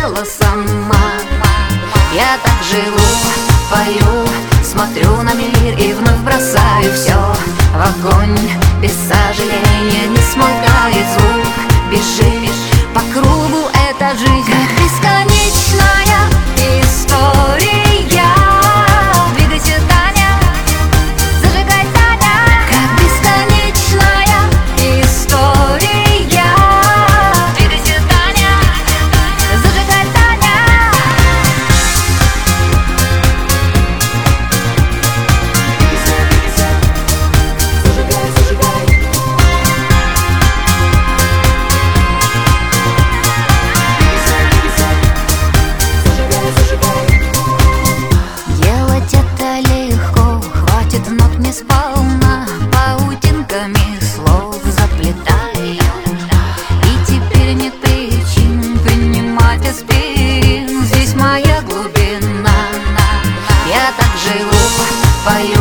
хотела сама. Я так живу, пою, смотрю на мир и вновь бросаю все в огонь. Без сожаления не смолкает звук, бежишь по кругу, эта жизнь бесконечная история. Двигайся, Таня, зажигай, Таня, как бесконечная история. Двигайся, Таня, зажигай, Таня. Зажигай, зажигай. Делать это легко, хватит нот не сполна, паутинками слов заплетаю. И теперь нет причин принимать аспирин, здесь моя глубина. Я так живу, пою,